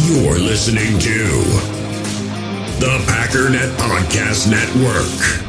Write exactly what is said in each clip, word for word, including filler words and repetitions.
You're listening to the Packernet Podcast Network.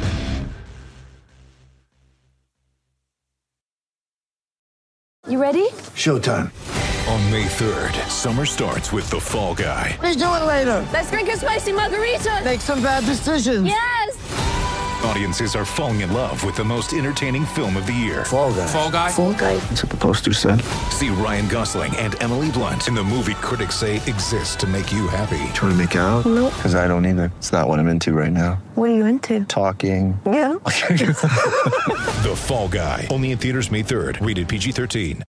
You ready? Showtime. On May third, summer starts with The Fall Guy. Let's do it later. Let's drink a spicy margarita. Make some bad decisions. Yes! Audiences are falling in love with the most entertaining film of the year. Fall Guy. Fall Guy? Fall guy. That's what the poster said. See Ryan Gosling and Emily Blunt in the movie critics say exists to make you happy. Trying to make it out? Nope. Because I don't either. It's not what I'm into right now. What are you into? Talking. Yeah. The Fall Guy. Only in theaters May third. Rated P G thirteen.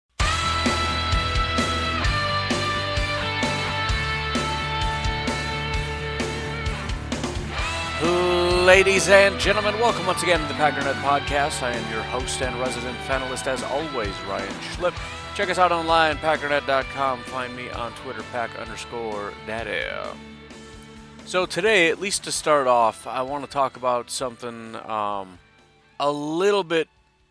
Ladies and gentlemen, welcome once again to the Packernet Podcast. I am your host and resident panelist, as always, Ryan Schlip. Check us out online, packernet dot com. Find me on Twitter, pack underscore daddy. So today, at least to start off, I want to talk about something um, a little bit,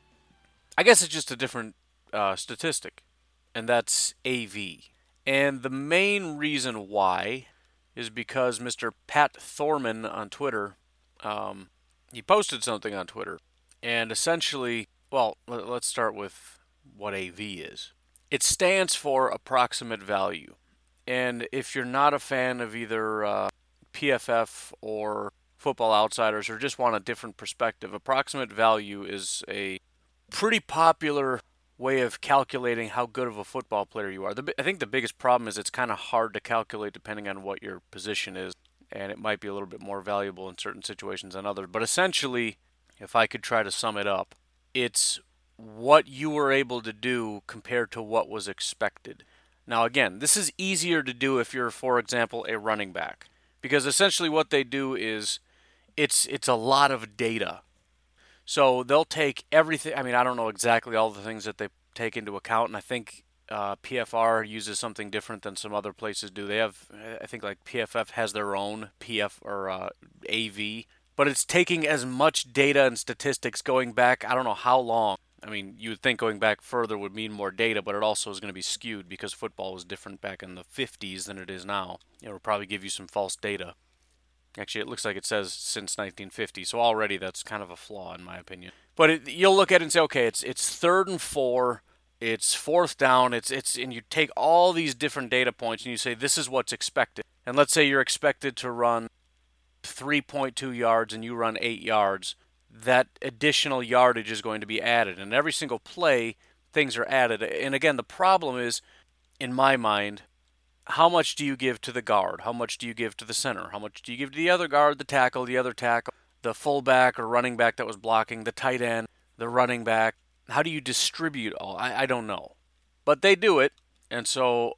I guess it's just a different uh, statistic, and that's A V. And the main reason why is because Mister Pat Thorman on Twitter, Um, he posted something on Twitter, and essentially, well, let, let's start with what A V is. It stands for approximate value, and if you're not a fan of either uh, P F F or Football Outsiders, or just want a different perspective, approximate value is a pretty popular way of calculating how good of a football player you are. The, I think the biggest problem is it's kind of hard to calculate depending on what your position is, and it might be a little bit more valuable in certain situations than others. But essentially, if I could try to sum it up, it's what you were able to do compared to what was expected. Now again, this is easier to do if you're, for example, a running back, because essentially what they do is it's it's a lot of data. So they'll take everything. I mean, I don't know exactly all the things that they take into account, and I think Uh, P F R uses something different than some other places do. They have, I think, like P F F has their own P F or uh, A V, but it's taking as much data and statistics going back, I don't know how long. I mean, you would think going back further would mean more data, but it also is going to be skewed because football was different back in the fifties than it is now. It will probably give you some false data. Actually, it looks like it says since nineteen fifty, so already that's kind of a flaw in my opinion. But it, you'll look at it and say, okay, it's it's third and four. It's fourth down, it's it's and you take all these different data points and you say this is what's expected. And let's say you're expected to run three point two yards and you run eight yards. That additional yardage is going to be added. And every single play, things are added. And again, the problem is, in my mind, how much do you give to the guard? How much do you give to the center? How much do you give to the other guard, the tackle, the other tackle, the fullback or running back that was blocking, the tight end, the running back? How do you distribute all? I, I don't know. But they do it, and so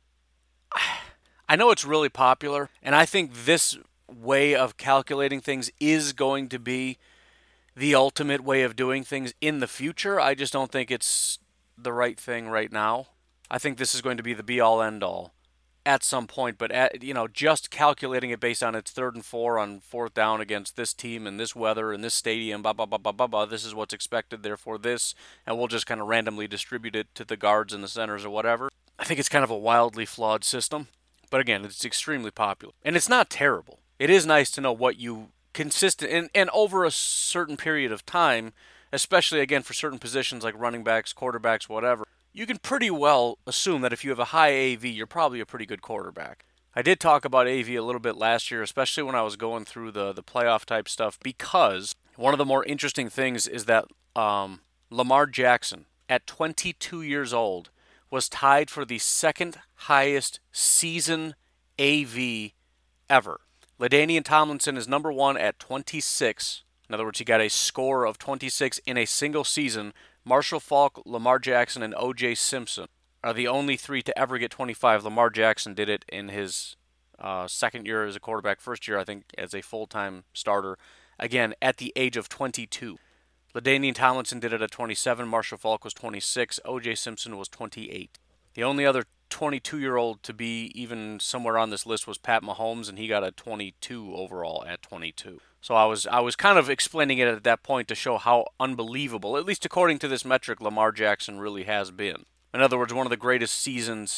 I know it's really popular, and I think this way of calculating things is going to be the ultimate way of doing things in the future. I just don't think it's the right thing right now. I think this is going to be the be-all, end-all at some point, but at, you know, just calculating it based on its third and four on fourth down against this team and this weather and this stadium, blah, blah, blah, blah, blah, blah, this is what's expected, therefore this, and we'll just kind of randomly distribute it to the guards and the centers or whatever. I think it's kind of a wildly flawed system, but again, it's extremely popular. And it's not terrible. It is nice to know what you consistent, and, and over a certain period of time, especially again for certain positions like running backs, quarterbacks, whatever, you can pretty well assume that if you have a high A V, you're probably a pretty good quarterback. I did talk about A V a little bit last year, especially when I was going through the, the playoff type stuff, because one of the more interesting things is that um, Lamar Jackson, at twenty-two years old, was tied for the second highest season A V ever. LaDainian Tomlinson is number one at twenty-six. In other words, he got a score of twenty-six in a single season. Marshall Faulk, Lamar Jackson, and O J Simpson are the only three to ever get twenty-five. Lamar Jackson did it in his uh, second year as a quarterback, first year, I think, as a full-time starter, again, at the age of twenty-two. LaDainian Tomlinson did it at twenty-seven. Marshall Faulk was twenty-six. O J Simpson was twenty-eight. The only other twenty-two-year-old to be even somewhere on this list was Pat Mahomes, and he got a twenty-two overall at twenty-two. So I was I was kind of explaining it at that point to show how unbelievable, at least according to this metric, Lamar Jackson really has been. In other words, one of the greatest seasons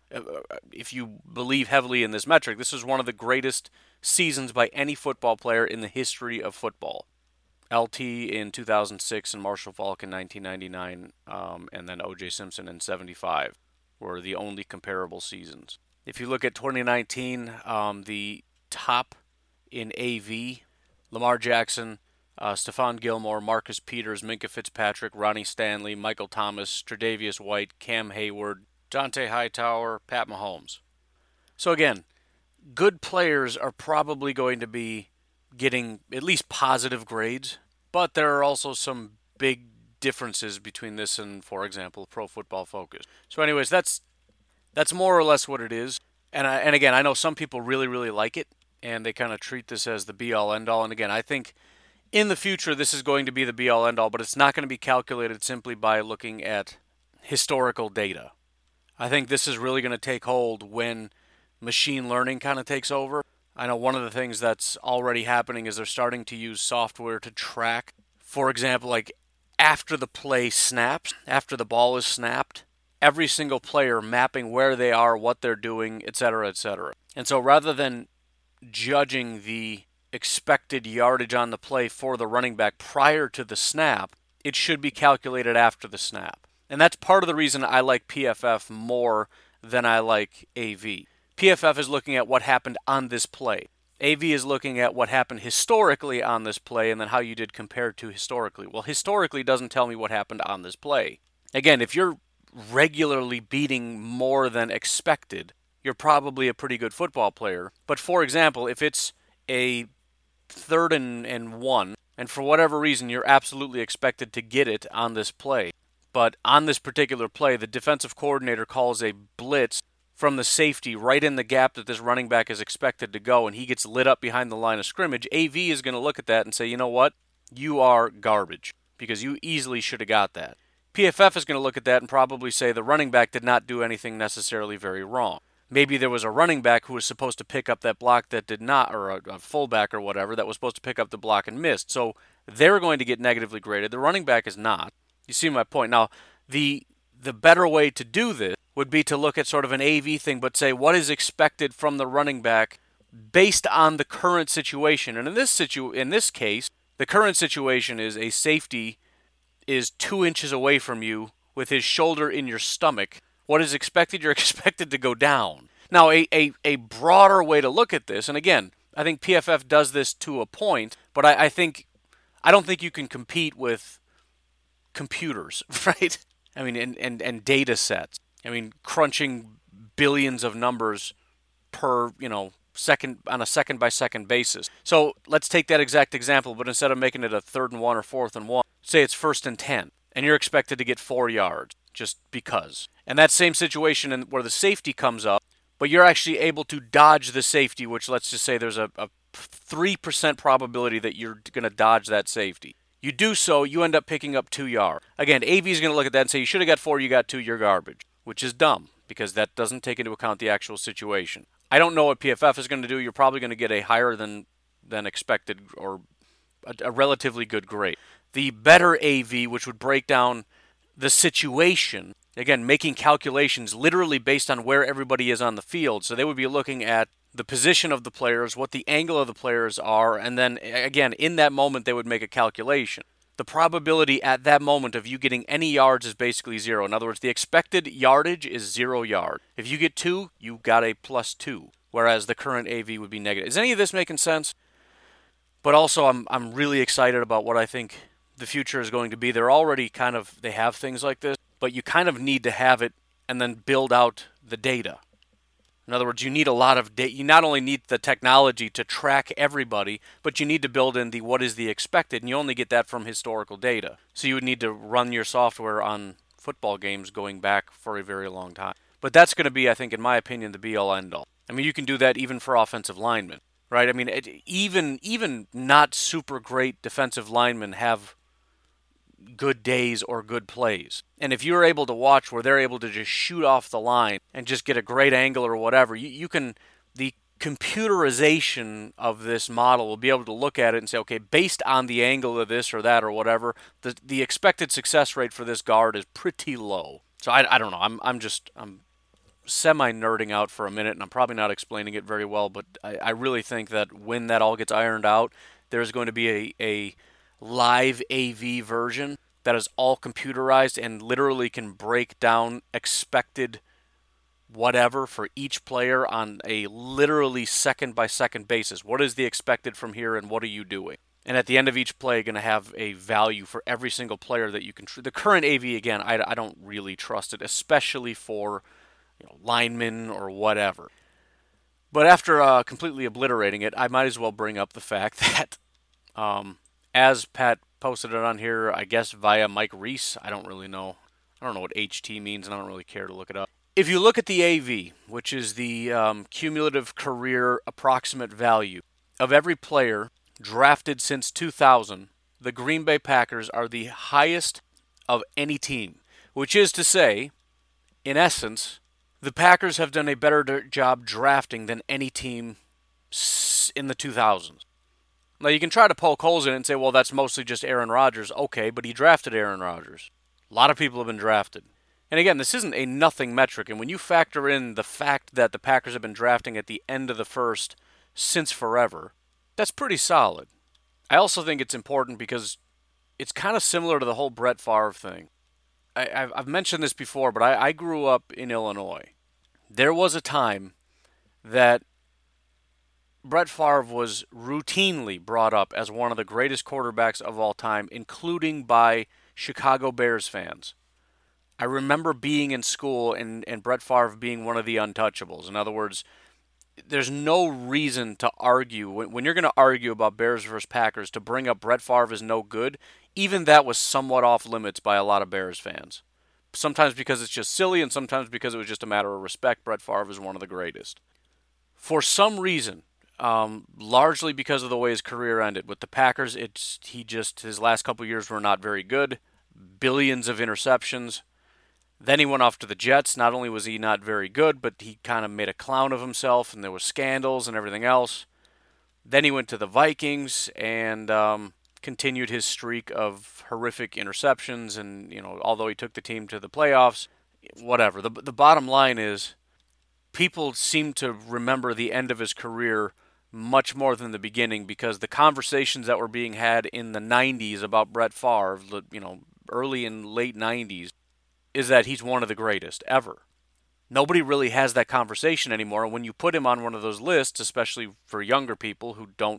if you believe heavily in this metric, this is one of the greatest seasons by any football player in the history of football. L T in two thousand six and Marshall Faulk in nineteen ninety-nine, um, and then O J Simpson in seventy-five were the only comparable seasons. If you look at twenty nineteen, um, the top in A V, Lamar Jackson, uh, Stephon Gilmore, Marcus Peters, Minkah Fitzpatrick, Ronnie Stanley, Michael Thomas, Tre'Davious White, Cam Hayward, Dante Hightower, Pat Mahomes. So again, good players are probably going to be getting at least positive grades, but there are also some big differences between this and, for example, Pro Football Focus. So anyways, that's that's more or less what it is. And I, and again, I know some people really, really like it, and they kind of treat this as the be-all, end-all. And again, I think in the future this is going to be the be-all, end-all, but it's not going to be calculated simply by looking at historical data. I think this is really going to take hold when machine learning kind of takes over. I know one of the things that's already happening is they're starting to use software to track, for example, like after the play snaps, after the ball is snapped, every single player mapping where they are, what they're doing, et cetera, et cetera. And so rather than judging the expected yardage on the play for the running back prior to the snap, it should be calculated after the snap. And that's part of the reason I like P F F more than I like A V. P F F is looking at what happened on this play. A V is looking at what happened historically on this play and then how you did compared to historically. Well, historically doesn't tell me what happened on this play. Again, if you're regularly beating more than expected, you're probably a pretty good football player. But for example, if it's a third and, and one, and for whatever reason you're absolutely expected to get it on this play, but on this particular play, the defensive coordinator calls a blitz from the safety right in the gap that this running back is expected to go, and he gets lit up behind the line of scrimmage, A V is going to look at that and say, you know what? You are garbage, because you easily should have got that. P F F is going to look at that and probably say the running back did not do anything necessarily very wrong. Maybe there was a running back who was supposed to pick up that block that did not, or a, a fullback or whatever, that was supposed to pick up the block and missed. So they're going to get negatively graded. The running back is not. You see my point. Now, the the better way to do this would be to look at sort of an A V thing, but say what is expected from the running back based on the current situation. And in this situ in this case, the current situation is a safety is two inches away from you with his shoulder in your stomach. What is expected? You're expected to go down. Now, a, a, a broader way to look at this, and again, I think P F F does this to a point, but I, I think I don't think you can compete with computers, right? I mean, and, and, and data sets. I mean, crunching billions of numbers per, you know, second on a second by second basis. So let's take that exact example, but instead of making it a third and one or fourth and one, say it's first and ten, and you're expected to get four yards just because. And that same situation in where the safety comes up, but you're actually able to dodge the safety, which let's just say there's a, a three percent probability that you're going to dodge that safety. You do so, you end up picking up two yards. Again, A V is going to look at that and say, you should have got four, you got two, you're garbage, which is dumb because that doesn't take into account the actual situation. I don't know what P F F is going to do. You're probably going to get a higher than, than expected or a, a relatively good grade. The better A V, which would break down the situation, again, making calculations literally based on where everybody is on the field. So they would be looking at the position of the players, what the angle of the players are, and then, again, in that moment, they would make a calculation. The probability at that moment of you getting any yards is basically zero. In other words, the expected yardage is zero yard. If you get two, you got a plus two, whereas the current A V would be negative. Is any of this making sense? But also, I'm I'm really excited about what I think the future is going to be. They're already kind of, they have things like this, but you kind of need to have it and then build out the data. In other words, you need a lot of data. You not only need the technology to track everybody, but you need to build in the what is the expected, and you only get that from historical data. So you would need to run your software on football games going back for a very long time. But that's going to be, I think, in my opinion, the be-all, end-all. I mean, you can do that even for offensive linemen, right? I mean, it, even even not super great defensive linemen have good days or good plays. And if you're able to watch where they're able to just shoot off the line and just get a great angle or whatever, you, you can, the computerization of this model will be able to look at it and say, okay, based on the angle of this or that or whatever, the the expected success rate for this guard is pretty low. So I, I don't know. I'm I'm just I'm semi-nerding out for a minute, and I'm probably not explaining it very well, but I, I really think that when that all gets ironed out, there's going to be a, a live A V version that is all computerized and literally can break down expected whatever for each player on a literally second-by-second basis. What is the expected from here, and what are you doing? And at the end of each play, going to have a value for every single player that you can. Tr- the current A V, again, I, I don't really trust it, especially for you know, linemen or whatever. But after uh, completely obliterating it, I might as well bring up the fact that, um, as Pat posted it on here, I guess via Mike Reese, I don't really know. I don't know what H T means, and I don't really care to look it up. If you look at the A V, which is the um, cumulative career approximate value of every player drafted since two thousand, the Green Bay Packers are the highest of any team, which is to say, in essence, the Packers have done a better job drafting than any team in the two thousands. Now, you can try to poke holes in it and say, well, that's mostly just Aaron Rodgers. Okay, but he drafted Aaron Rodgers. A lot of people have been drafted. And again, this isn't a nothing metric, and when you factor in the fact that the Packers have been drafting at the end of the first since forever, that's pretty solid. I also think it's important because it's kind of similar to the whole Brett Favre thing. I, I've, I've mentioned this before, but I, I grew up in Illinois. There was a time that Brett Favre was routinely brought up as one of the greatest quarterbacks of all time, including by Chicago Bears fans. I remember being in school and, and Brett Favre being one of the untouchables. In other words, there's no reason to argue. When, when you're going to argue about Bears versus Packers, to bring up Brett Favre is no good, even that was somewhat off limits by a lot of Bears fans. Sometimes because it's just silly, and sometimes because it was just a matter of respect. Brett Favre is one of the greatest. For some reason, um, largely because of the way his career ended, with the Packers, it's he just his last couple of years were not very good. Billions of interceptions. Then he went off to the Jets. Not only was he not very good, but he kind of made a clown of himself, and there were scandals and everything else. Then he went to the Vikings and um, continued his streak of horrific interceptions. And you know, although he took the team to the playoffs, whatever. The the bottom line is, people seem to remember the end of his career much more than the beginning, because the conversations that were being had in the nineties about Brett Favre, you know, early and late nineties. Is that he's one of the greatest ever. Nobody really has that conversation anymore. And when you put him on one of those lists, especially for younger people who don't,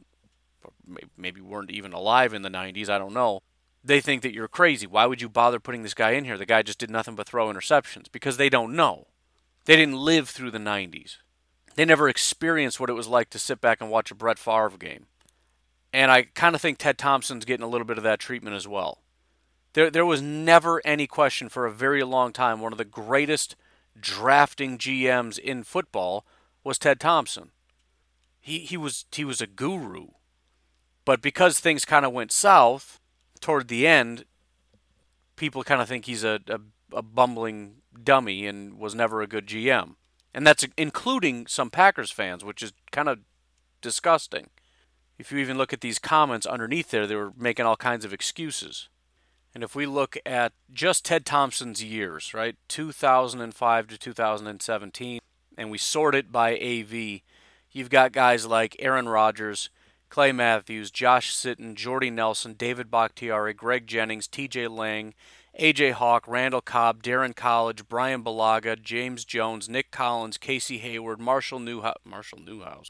maybe weren't even alive in the nineties, I don't know, they think that you're crazy. Why would you bother putting this guy in here? The guy just did nothing but throw interceptions. Because they don't know. They didn't live through the nineties. They never experienced what it was like to sit back and watch a Brett Favre game. And I kind of think Ted Thompson's getting a little bit of that treatment as well. There there was never any question for a very long time. One of the greatest drafting G Ms in football was Ted Thompson. He he was he was a guru. But because things kind of went south toward the end, people kind of think he's a, a, a bumbling dummy and was never a good G M. And that's including some Packers fans, which is kind of disgusting. If you even look at these comments underneath there, they were making all kinds of excuses. And if we look at just Ted Thompson's years, right, two thousand five to two thousand seventeen, and we sort it by A V, you've got guys like Aaron Rodgers, Clay Matthews, Josh Sitton, Jordy Nelson, David Bakhtiari, Greg Jennings, T J Lang, A J Hawk, Randall Cobb, Darren College, Brian Balaga, James Jones, Nick Collins, Casey Hayward, Marshall Newhouse. Marshall Newhouse.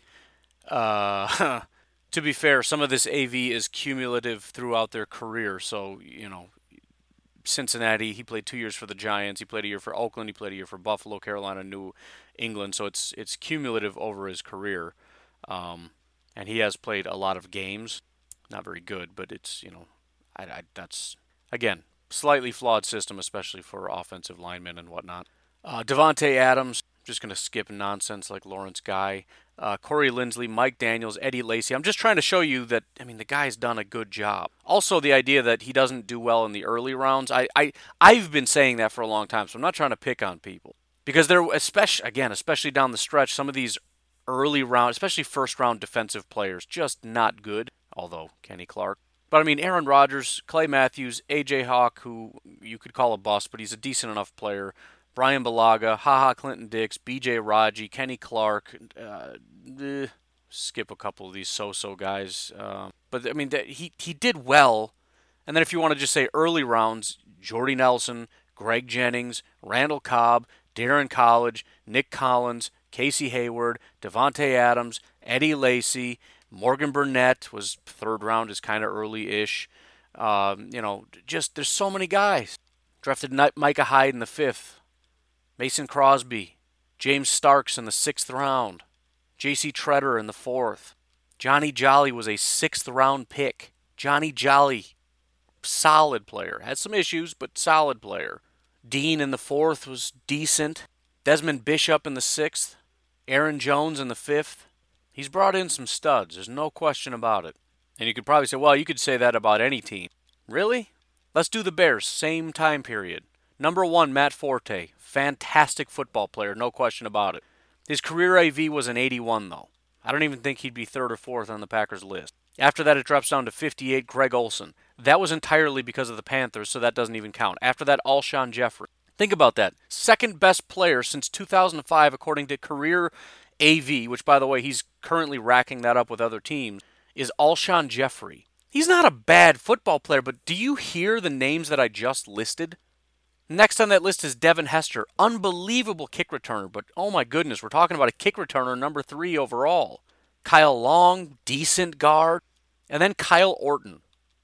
Uh, to be fair, some of this A V is cumulative throughout their career, so, you know, Cincinnati, he played two years for the Giants, he played a year for Oakland, he played a year for Buffalo, Carolina, New England, so it's it's cumulative over his career. Um, and he has played a lot of games. Not very good, but it's, you know, I, I, that's, again, slightly flawed system, especially for offensive linemen and whatnot. Uh, Devontae Adams, just going to skip nonsense like Lawrence Guy. Uh, Corey Linsley, Mike Daniels, Eddie Lacy. I'm just trying to show you that, I mean, the guy's done a good job. Also, the idea that he doesn't do well in the early rounds, I, I, I've been saying that for a long time, so I'm not trying to pick on people. Because they're, especially, again, especially down the stretch, some of these early round, especially first round defensive players, just not good, although Kenny Clark. But I mean, Aaron Rodgers, Clay Matthews, A J Hawk, who you could call a bust, but he's a decent enough player. Brian Balaga, HaHa Clinton Dix, B J Raji, Kenny Clark. Uh, eh, skip a couple of these so-so guys. Um, but, I mean, he, he did well. And then if you want to just say early rounds, Jordy Nelson, Greg Jennings, Randall Cobb, Darren College, Nick Collins, Casey Hayward, Devontae Adams, Eddie Lacy, Morgan Burnett was third round, is kind of early-ish. Um, you know, just there's so many guys. Drafted Micah Hyde in the fifth, Mason Crosby, James Starks in the sixth round, J C Treader in the fourth. Johnny Jolly was a sixth round pick. Johnny Jolly, solid player. Had some issues, but solid player. Dean in the fourth was decent. Desmond Bishop in the sixth. Aaron Jones in the fifth. He's brought in some studs. There's no question about it. And you could probably say, well, you could say that about any team. Really? Let's do the Bears. Same time period. Number one, Matt Forte. Fantastic football player. No question about it. His career A V was an eighty-one, though. I don't even think he'd be third or fourth on the Packers list. After that, it drops down to fifty-eight, Greg Olsen. That was entirely because of the Panthers, so that doesn't even count. After that, Alshon Jeffrey. Think about that. Second best player since two thousand five, according to career A V, which, by the way, he's currently racking that up with other teams, is Alshon Jeffrey. He's not a bad football player, but do you hear the names that I just listed? Next on that list is Devin Hester. Unbelievable kick returner, but oh my goodness, we're talking about a kick returner number three overall. Kyle Long, decent guard. And then Kyle Orton.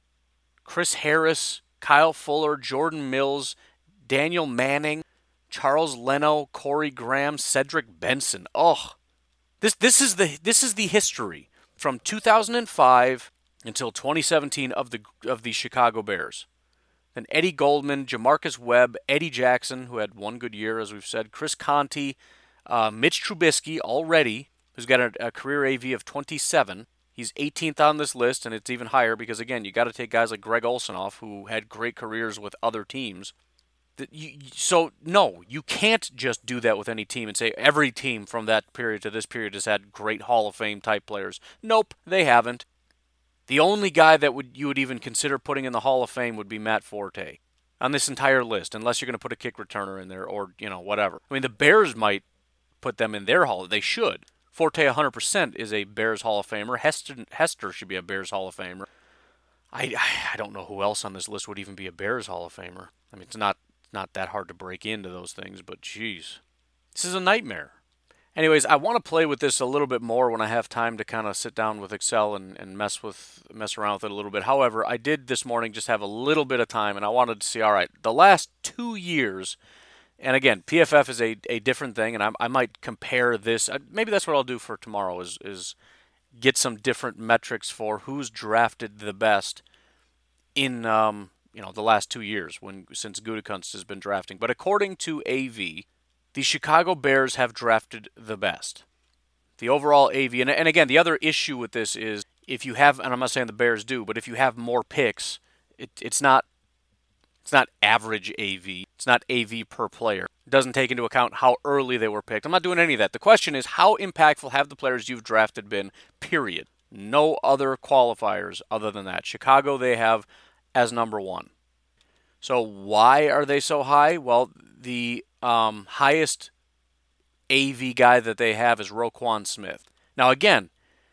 Chris Harris, Kyle Fuller, Jordan Mills, Daniel Manning, Charles Leno, Corey Graham, Cedric Benson. Oh, this this is the this is the history from two thousand five until twenty seventeen of the of the Chicago Bears. Then Eddie Goldman, Jamarcus Webb, Eddie Jackson, who had one good year, as we've said, Chris Conti, uh, Mitch Trubisky already, who's got a, a career A V of twenty-seven. He's eighteenth on this list, and it's even higher because, again, you got to take guys like Greg Olsen off, who had great careers with other teams. So, no, you can't just do that with any team and say every team from that period to this period has had great Hall of Fame type players. Nope, they haven't. The only guy that would you would even consider putting in the Hall of Fame would be Matt Forte on this entire list, unless you're going to put a kick returner in there or, you know, whatever. I mean, the Bears might put them in their Hall. They should. Forte one hundred percent is a Bears Hall of Famer. Hester, Hester should be a Bears Hall of Famer. I, I don't know who else on this list would even be a Bears Hall of Famer. I mean, it's not not that hard to break into those things, but geez. This is a nightmare. Anyways, I want to play with this a little bit more when I have time to kind of sit down with Excel and, and mess with mess around with it a little bit. However, I did this morning just have a little bit of time, and I wanted to see, all right, the last two years, and again, P F F is a, a different thing, and I, I might compare this. Maybe that's what I'll do for tomorrow is, is get some different metrics for who's drafted the best in um, you know the last two years when since Gutekunst has been drafting. But according to A V, the Chicago Bears have drafted the best. The overall A V, and, and again, the other issue with this is if you have, and I'm not saying the Bears do, but if you have more picks, it, it's not it's not average A V. It's not A V per player. It doesn't take into account how early they were picked. I'm not doing any of that. The question is, how impactful have the players you've drafted been, period. No other qualifiers other than that. Chicago they have as number one. So why are they so high? Well, the um, highest A V guy that they have is Roquan Smith. Now, again,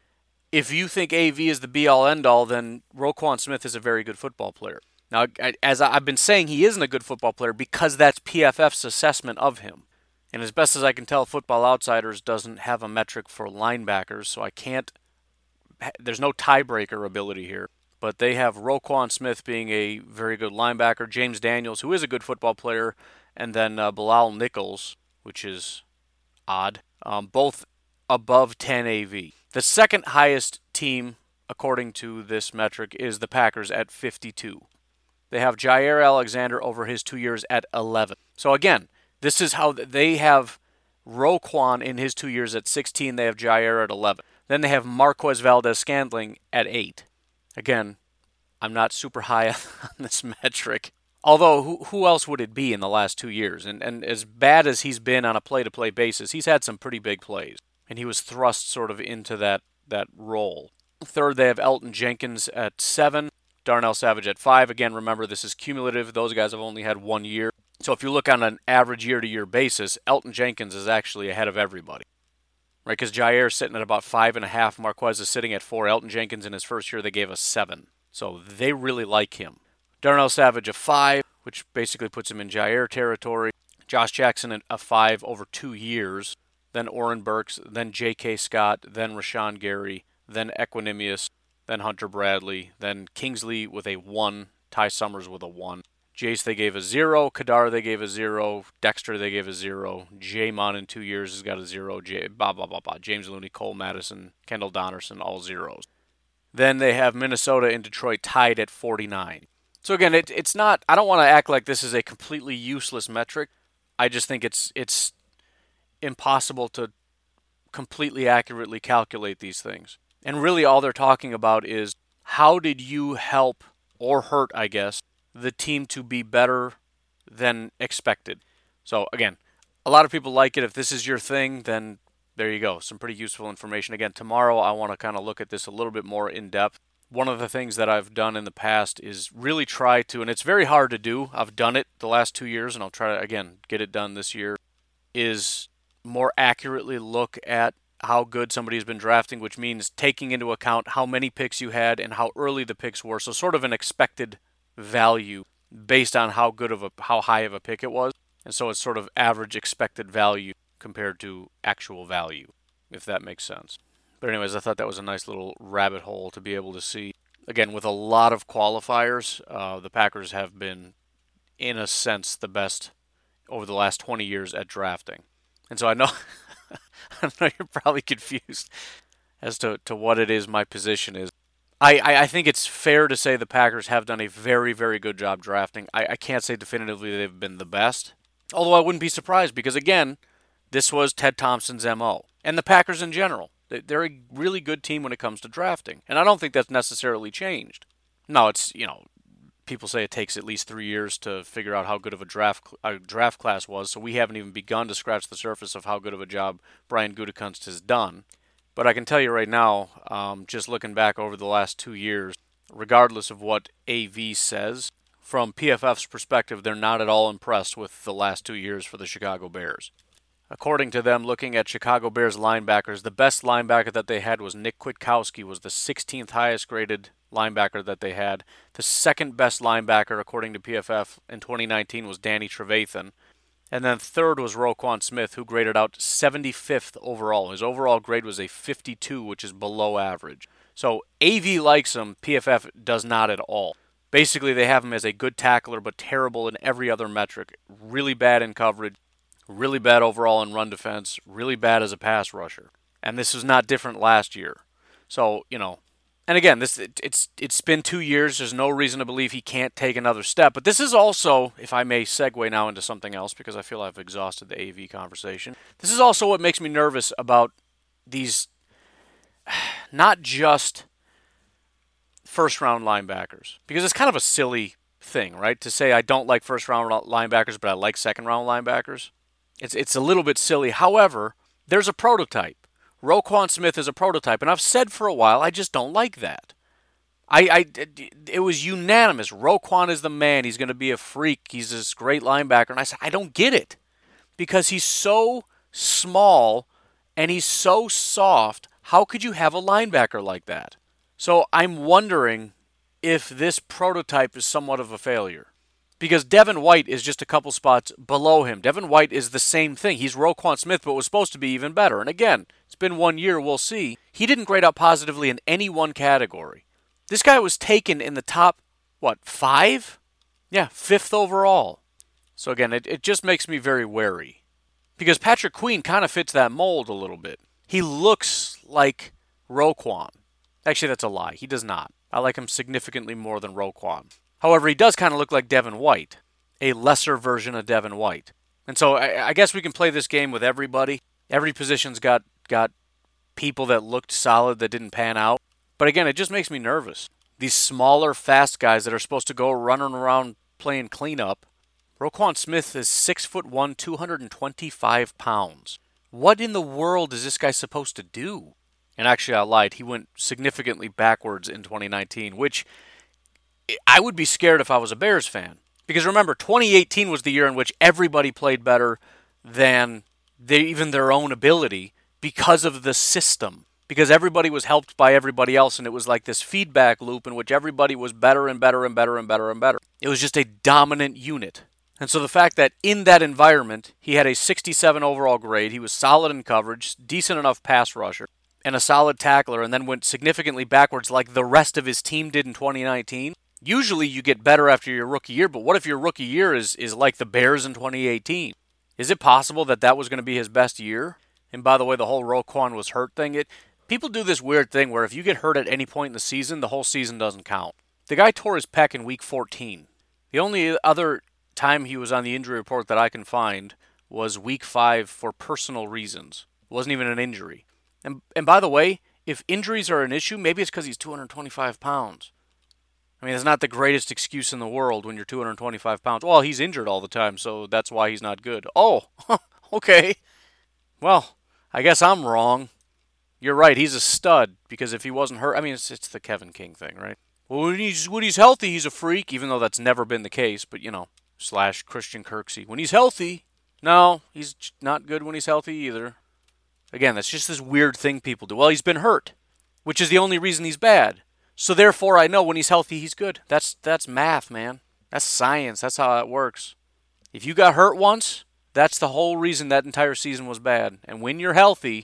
if you think A V is the be-all, end-all, then Roquan Smith is a very good football player. Now, as I've been saying, he isn't a good football player because that's P F F's assessment of him. And as best as I can tell, Football Outsiders doesn't have a metric for linebackers, so I can't, there's no tiebreaker ability here. But they have Roquan Smith being a very good linebacker, James Daniels, who is a good football player, and then uh, Bilal Nichols, which is odd, um, both above ten A V. The second highest team, according to this metric, is the Packers at fifty-two. They have Jair Alexander over his two years at eleven. So again, this is how they have Roquan in his two years at sixteen. They have Jair at eleven. Then they have Marquez Valdez-Scantling at eight. Again, I'm not super high on this metric. Although, who, who else would it be in the last two years? And, and as bad as he's been on a play-to-play basis, he's had some pretty big plays. And he was thrust sort of into that, that role. Third, they have Elton Jenkins at seven. Darnell Savage at five. Again, remember, this is cumulative. Those guys have only had one year. So if you look on an average year-to-year basis, Elgton Jenkins is actually ahead of everybody. Right, because Jair's sitting at about five and a half, Marquez is sitting at four. Elgton Jenkins in his first year, they gave us seven. So they really like him. Darnell Savage a five, which basically puts him in Jair territory. Josh Jackson a five over two years. Then Oren Burks, then J K. Scott, then Rashawn Gary, then Equanimous, then Hunter Bradley, then Kingsley with a one, Ty Summers with a one. Jace they gave a zero, Kadar they gave a zero, Dexter they gave a zero, Jamon in two years has got a zero, J- blah, blah, blah, blah. James Looney, Cole Madison, Kendall Donnerson, all zeros. Then they have Minnesota and Detroit tied at forty-nine. So again, it, it's not, I don't want to act like this is a completely useless metric. I just think it's it's impossible to completely accurately calculate these things. And really all they're talking about is how did you help or hurt, I guess, the team to be better than expected. So again, a lot of people like it. If this is your thing, then there you go. Some pretty useful information. Again, tomorrow I want to kind of look at this a little bit more in depth. One of the things that I've done in the past is really try to, and it's very hard to do, I've done it the last two years, and I'll try to, again, get it done this year, is more accurately look at how good somebody has been drafting, which means taking into account how many picks you had and how early the picks were. So sort of an expected value based on how good of a how high of a pick it was, and so it's sort of average expected value compared to actual value, if that makes sense. But anyways, I thought that was a nice little rabbit hole to be able to see. Again, with a lot of qualifiers, uh, the Packers have been, in a sense, the best over the last twenty years at drafting. And so I know, I know you're probably confused as to, to what it is my position is. I, I, I think it's fair to say the Packers have done a very, very good job drafting. I, I can't say definitively they've been the best, although I wouldn't be surprised because, again, this was Ted Thompson's M O. And the Packers in general. They're a really good team when it comes to drafting. And I don't think that's necessarily changed. No, it's, you know, people say it takes at least three years to figure out how good of a draft a draft class was, so we haven't even begun to scratch the surface of how good of a job Brian Gutekunst has done. But I can tell you right now, um, just looking back over the last two years, regardless of what A V says, from P F F's perspective, they're not at all impressed with the last two years for the Chicago Bears. According to them, looking at Chicago Bears linebackers, the best linebacker that they had was Nick Kwiatkowski, was the sixteenth highest graded linebacker that they had. The second best linebacker, according to P F F, in twenty nineteen was Danny Trevathan. And then third was Roquan Smith, who graded out seventy-fifth overall. His overall grade was a fifty-two, which is below average. So A V likes him, P F F does not at all. Basically, they have him as a good tackler, but terrible in every other metric. Really bad in coverage. Really bad overall in run defense, really bad as a pass rusher. And this was not different last year. So, you know, and again, this it, it's it's been two years. There's no reason to believe he can't take another step. But this is also, if I may segue now into something else, because I feel I've exhausted the A V conversation. This is also what makes me nervous about these, not just first-round linebackers. Because it's kind of a silly thing, right? To say I don't like first-round linebackers, but I like second-round linebackers. It's it's a little bit silly. However, there's a prototype. Roquan Smith is a prototype, and I've said for a while I just don't like that. I, I it was unanimous. Roquan is the man. He's going to be a freak. He's this great linebacker. And I said, I don't get it because he's so small and he's so soft. How could you have a linebacker like that? So I'm wondering if this prototype is somewhat of a failure. Because Devin White is just a couple spots below him. Devin White is the same thing. He's Roquan Smith, but was supposed to be even better. And again, it's been one year, we'll see. He didn't grade out positively in any one category. This guy was taken in the top, what, five? Yeah, fifth overall. So again, it, it just makes me very wary. Because Patrick Queen kind of fits that mold a little bit. He looks like Roquan. Actually, that's a lie. He does not. I like him significantly more than Roquan. However, he does kind of look like Devin White, a lesser version of Devin White. And so I, I guess we can play this game with everybody. Every position's got, got people that looked solid that didn't pan out. But again, it just makes me nervous. These smaller, fast guys that are supposed to go running around playing cleanup. Roquan Smith is six foot one, two hundred twenty-five pounds. What in the world is this guy supposed to do? And actually, I lied. He went significantly backwards in twenty nineteen, which I would be scared if I was a Bears fan. Because remember, twenty eighteen was the year in which everybody played better than they, even their own ability because of the system. Because everybody was helped by everybody else, and it was like this feedback loop in which everybody was better and better and better and better and better. It was just a dominant unit. And so the fact that in that environment, he had a sixty-seven overall grade, he was solid in coverage, decent enough pass rusher, and a solid tackler, and then went significantly backwards like the rest of his team did in twenty nineteen. Usually you get better after your rookie year, but what if your rookie year is, is like the Bears in twenty eighteen? Is it possible that that was going to be his best year? And by the way, the whole Roquan was hurt thing, it people do this weird thing where if you get hurt at any point in the season, the whole season doesn't count. The guy tore his pec in week fourteen. The only other time he was on the injury report that I can find was week five for personal reasons. It wasn't even an injury. And and by the way, if injuries are an issue, maybe it's because he's two hundred twenty-five pounds. I mean, it's not the greatest excuse in the world when you're two hundred twenty-five pounds. Well, he's injured all the time, so that's why he's not good. Oh, okay. Well, I guess I'm wrong. You're right, he's a stud, because if he wasn't hurt, I mean, it's, it's the Kevin King thing, right? Well, when he's, when he's healthy, he's a freak, even though that's never been the case, but, you know, slash Christian Kirksey. When he's healthy, no, he's not good when he's healthy either. Again, that's just this weird thing people do. Well, he's been hurt, which is the only reason he's bad. So therefore, I know when he's healthy, he's good. That's that's math, man. That's science. That's how it works. If you got hurt once, that's the whole reason that entire season was bad. And when you're healthy,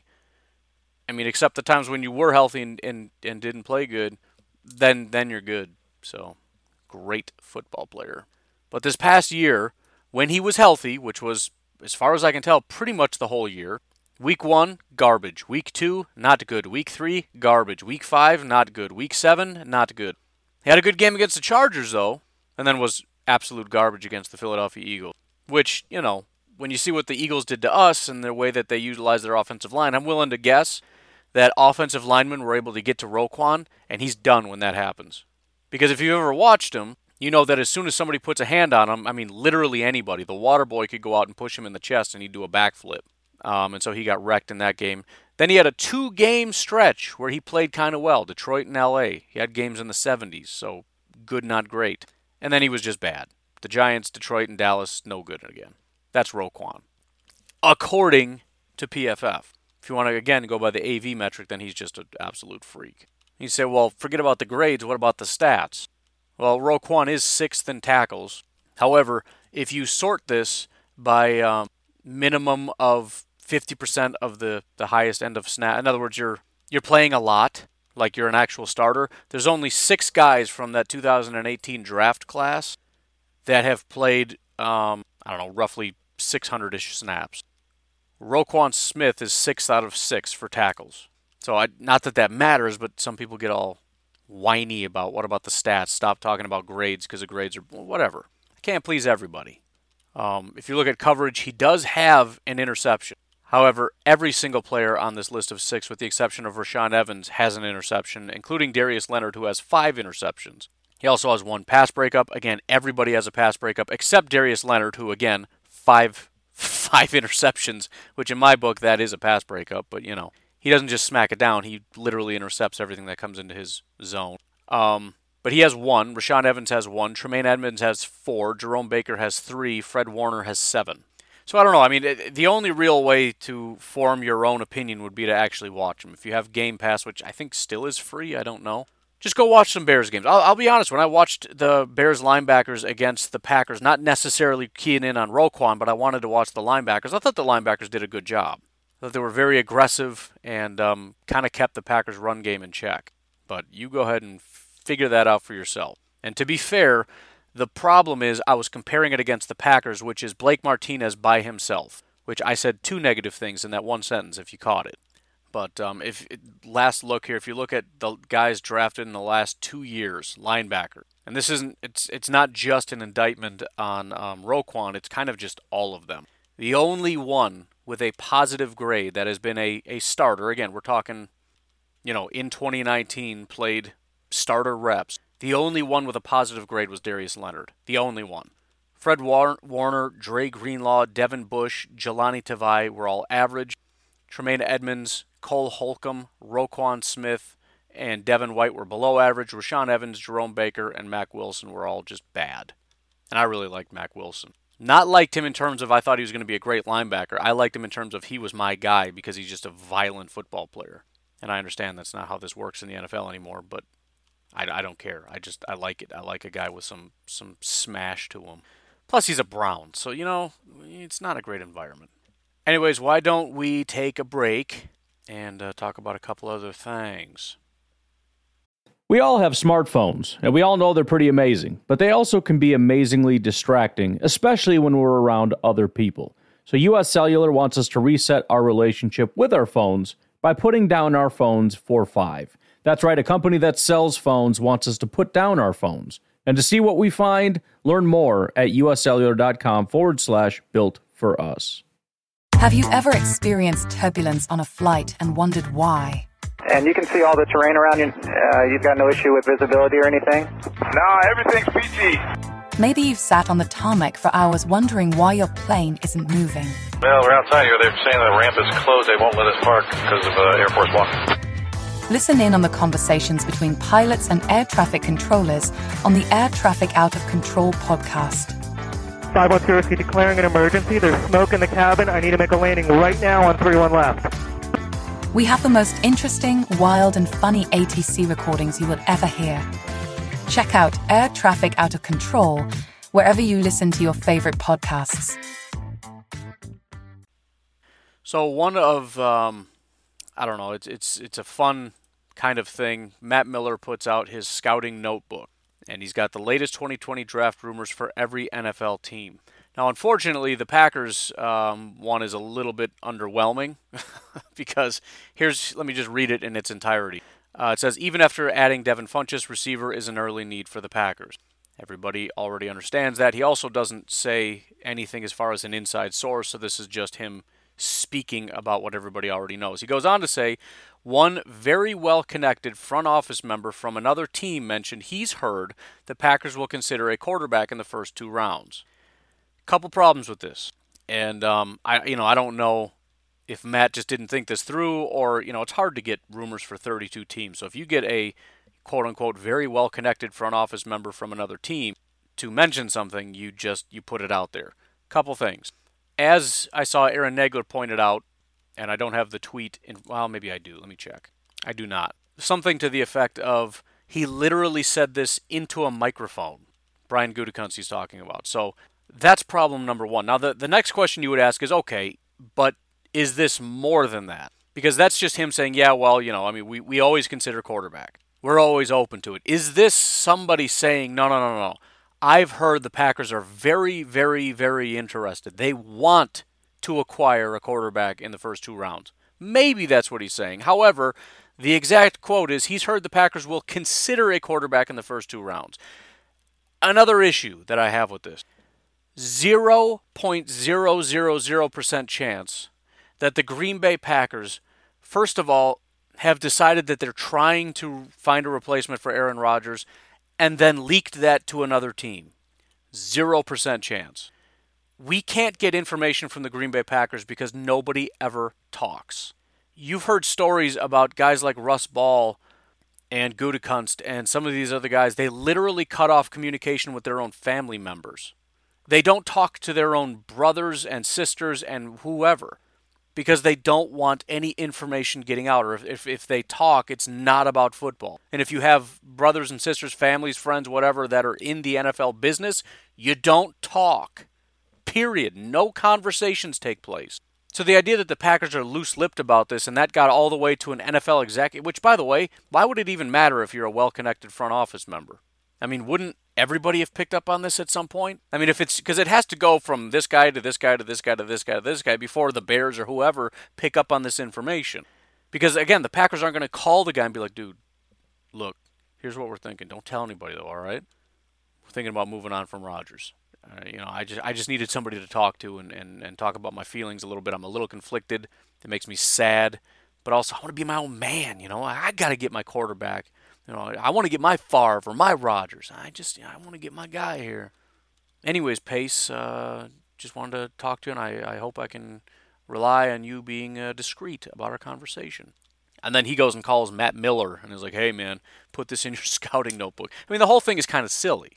I mean, except the times when you were healthy and, and, and didn't play good, then then you're good. So, great football player. But this past year, when he was healthy, which was, as far as I can tell, pretty much the whole year, week one, garbage. Week two, not good. Week three, garbage. Week five, not good. Week seven, not good. He had a good game against the Chargers, though, and then was absolute garbage against the Philadelphia Eagles. Which, you know, when you see what the Eagles did to us and the way that they utilize their offensive line, I'm willing to guess that offensive linemen were able to get to Roquan, and he's done when that happens. Because if you've ever watched him, you know that as soon as somebody puts a hand on him, I mean, literally anybody, the water boy could go out and push him in the chest and he'd do a backflip. Um, and so he got wrecked in that game. Then he had a two-game stretch where he played kind of well, Detroit and L A. He had games in the seventies, so good, not great. And then he was just bad. The Giants, Detroit, and Dallas, no good again. That's Roquan, according to P F F. If you want to, again, go by the A V metric, then he's just an absolute freak. You say, well, forget about the grades. What about the stats? Well, Roquan is sixth in tackles. However, if you sort this by um, minimum of fifty percent of the, the highest end of snap, in other words, you're you're playing a lot, like you're an actual starter, there's only six guys from that two thousand eighteen draft class that have played, um, I don't know, roughly six hundred-ish snaps. Roquan Smith is six out of six for tackles. So I, not that that matters, but some people get all whiny about what about the stats. Stop talking about grades because the grades are well, whatever. I can't please everybody. Um, if you look at coverage, he does have an interception. However, every single player on this list of six, with the exception of Rashaan Evans, has an interception, including Darius Leonard, who has five interceptions. He also has one pass breakup. Again, everybody has a pass breakup except Darius Leonard, who, again, five five interceptions, which in my book, that is a pass breakup. But, you know, he doesn't just smack it down. He literally intercepts everything that comes into his zone. Um, but he has one. Rashaan Evans has one. Tremaine Edmonds has four. Jerome Baker has three. Fred Warner has seven. So I don't know. I mean, the only real way to form your own opinion would be to actually watch them. If you have Game Pass, which I think still is free, I don't know. Just go watch some Bears games. I'll, I'll be honest, when I watched the Bears linebackers against the Packers, not necessarily keying in on Roquan, but I wanted to watch the linebackers, I thought the linebackers did a good job. I thought they were very aggressive and um, kind of kept the Packers' run game in check. But you go ahead and figure that out for yourself. And to be fair, the problem is I was comparing it against the Packers, which is Blake Martinez by himself, which I said two negative things in that one sentence if you caught it. But um, if last look here, if you look at the guys drafted in the last two years, linebacker, and this isn't, it's it's not just an indictment on um, Roquan, it's kind of just all of them. The only one with a positive grade that has been a, a starter, again, we're talking, you know, in twenty nineteen played starter reps. The only one with a positive grade was Darius Leonard. The only one. Fred War- Warner, Dre Greenlaw, Devin Bush, Jelani Tavai were all average. Tremaine Edmonds, Cole Holcomb, Roquan Smith, and Devin White were below average. Rashaan Evans, Jerome Baker, and Mac Wilson were all just bad. And I really liked Mack Wilson. Not liked him in terms of I thought he was going to be a great linebacker. I liked him in terms of he was my guy because he's just a violent football player. And I understand that's not how this works in the N F L anymore, but I, I don't care. I just I like it. I like a guy with some, some smash to him. Plus, he's a Brown, so, you know, it's not a great environment. Anyways, why don't we take a break and uh, talk about a couple other things? We all have smartphones, and we all know they're pretty amazing, but they also can be amazingly distracting, especially when we're around other people. So U S Cellular wants us to reset our relationship with our phones by putting down our phones for five. That's right, a company that sells phones wants us to put down our phones. And to see what we find, learn more at uscellular.com forward slash built for us. Have you ever experienced turbulence on a flight and wondered why? And you can see all the terrain around you. Uh, you've got no issue with visibility or anything? No, everything's peachy. Maybe you've sat on the tarmac for hours wondering why your plane isn't moving. Well, we're outside here. They're saying the ramp is closed. They won't let us park because of uh, Air Force One. Listen in on the conversations between pilots and air traffic controllers on the Air Traffic Out of Control podcast. five one zero, declaring an emergency. There's smoke in the cabin. I need to make a landing right now on three one left. We have the most interesting, wild, and funny A T C recordings you will ever hear. Check out Air Traffic Out of Control wherever you listen to your favorite podcasts. So one of, um, I don't know, it's it's it's a fun kind of thing. Matt Miller puts out his scouting notebook, and he's got the latest twenty twenty draft rumors for every N F L team. Now, unfortunately, the Packers um, one is a little bit underwhelming because here's, let me just read it in its entirety. Uh, it says, even after adding Devin Funchess, receiver is an early need for the Packers. Everybody already understands that. He also doesn't say anything as far as an inside source, so this is just him speaking about what everybody already knows. He goes on to say, one very well-connected front office member from another team mentioned he's heard the Packers will consider a quarterback in the first two rounds. Couple problems with this, and um, I, you know, I don't know if Matt just didn't think this through, or you know, it's hard to get rumors for thirty-two teams. So if you get a quote-unquote very well-connected front office member from another team to mention something, you just you put it out there. Couple things, as I saw Aaron Nagler pointed out, and I don't have the tweet in. Well, maybe I do. Let me check. I do not. Something to the effect of he literally said this into a microphone. Brian Gutekunst he's talking about. So. That's problem number one. Now, the, the next question you would ask is, okay, but is this more than that? Because that's just him saying, yeah, well, you know, I mean, we, we always consider quarterback. We're always open to it. Is this somebody saying, no, no, no, no. I've heard the Packers are very, very, very interested. They want to acquire a quarterback in the first two rounds. Maybe that's what he's saying. However, the exact quote is he's heard the Packers will consider a quarterback in the first two rounds. Another issue that I have with this. zero point zero zero zero percent chance that the Green Bay Packers, first of all, have decided that they're trying to find a replacement for Aaron Rodgers and then leaked that to another team. zero percent chance. We can't get information from the Green Bay Packers because nobody ever talks. You've heard stories about guys like Russ Ball and Gutekunst and some of these other guys. They literally cut off communication with their own family members. They don't talk to their own brothers and sisters and whoever because they don't want any information getting out. Or if, if, if they talk, it's not about football. And if you have brothers and sisters, families, friends, whatever, that are in the N F L business, you don't talk. Period. No conversations take place. So the idea that the Packers are loose-lipped about this and that got all the way to an N F L executive, which, by the way, why would it even matter if you're a well-connected front office member? I mean, wouldn't everybody have picked up on this at some point? I mean, if it's because it has to go from this guy to this guy to this guy to this guy to this guy before the Bears or whoever pick up on this information. Because, again, the Packers aren't going to call the guy and be like, dude, look, here's what we're thinking. Don't tell anybody, though, all right? We're thinking about moving on from Rodgers. Uh, you know, I just I just needed somebody to talk to and, and, and talk about my feelings a little bit. I'm a little conflicted. It makes me sad. But also, I want to be my own man, you know. I, I got to get my quarterback. You know, I want to get my Favre or my Rodgers. I just, you know, I want to get my guy here. Anyways, Pace, uh, just wanted to talk to you, and I, I hope I can rely on you being uh, discreet about our conversation. And then he goes and calls Matt Miller and is like, hey, man, put this in your scouting notebook. I mean, the whole thing is kind of silly.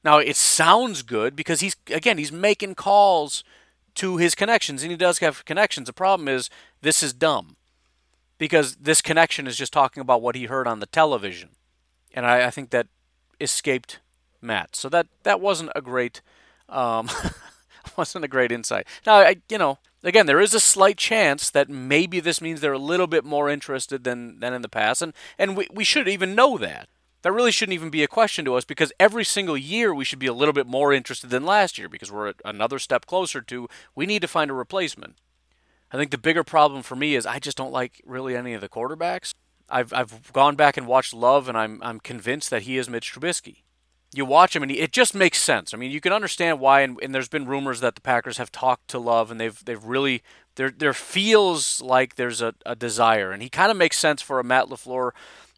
Now, it sounds good because he's, again, he's making calls to his connections, and he does have connections. The problem is this is dumb because this connection is just talking about what he heard on the television. And I, I think that escaped Matt. So that, that wasn't a great um, wasn't a great insight. Now, I, you know, again, there is a slight chance that maybe this means they're a little bit more interested than, than in the past, and, and we, we should even know that. That really shouldn't even be a question to us because every single year we should be a little bit more interested than last year because we're another step closer to we need to find a replacement. I think the bigger problem for me is I just don't like really any of the quarterbacks. I've I've gone back and watched Love, and I'm I'm convinced that he is Mitch Trubisky. You watch him, and he, it just makes sense. I mean, you can understand why, and, and there's been rumors that the Packers have talked to Love, and they've they've really there there feels like there's a, a desire, and he kind of makes sense for a Matt LaFleur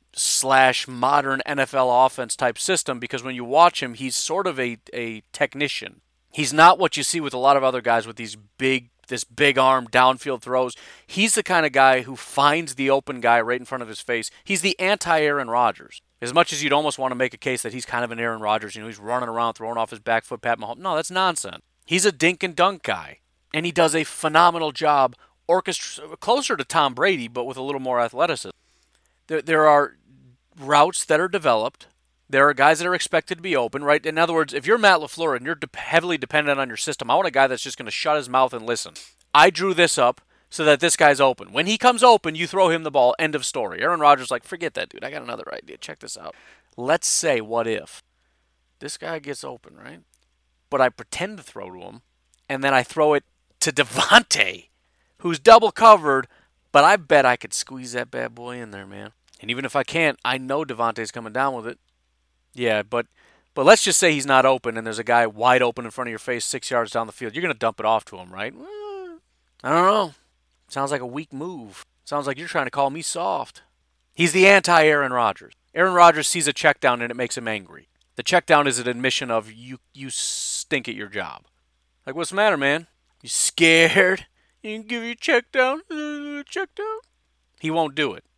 slash modern N F L offense type system because when you watch him, he's sort of a, a technician. He's not what you see with a lot of other guys with these big, this big arm downfield throws. He's the kind of guy who finds the open guy right in front of his face. He's the anti-Aaron Rodgers. As much as you'd almost want to make a case that he's kind of an Aaron Rodgers, you know, he's running around throwing off his back foot, Pat Mahomes. No, that's nonsense. He's a dink and dunk guy, and he does a phenomenal job, orchestra closer to Tom Brady, but with a little more athleticism. There, there are routes that are developed. There are guys that are expected to be open, right? In other words, if you're Matt LaFleur and you're de- heavily dependent on your system, I want a guy that's just going to shut his mouth and listen. I drew this up so that this guy's open. When he comes open, you throw him the ball. End of story. Aaron Rodgers like, forget that, dude. I got another idea. Check this out. Let's say, what if this guy gets open, right? But I pretend to throw to him, and then I throw it to Devontae, who's double covered, but I bet I could squeeze that bad boy in there, man. And even if I can't, I know Devontae's coming down with it. Yeah, but but let's just say he's not open and there's a guy wide open in front of your face six yards down the field. You're going to dump it off to him, right? Well, I don't know. Sounds like a weak move. Sounds like you're trying to call me soft. He's the anti-Aaron Rodgers. Aaron Rodgers sees a check down and it makes him angry. The check down is an admission of you you stink at your job. Like, what's the matter, man? You scared? You can give your check down? Uh, check down? He won't do it.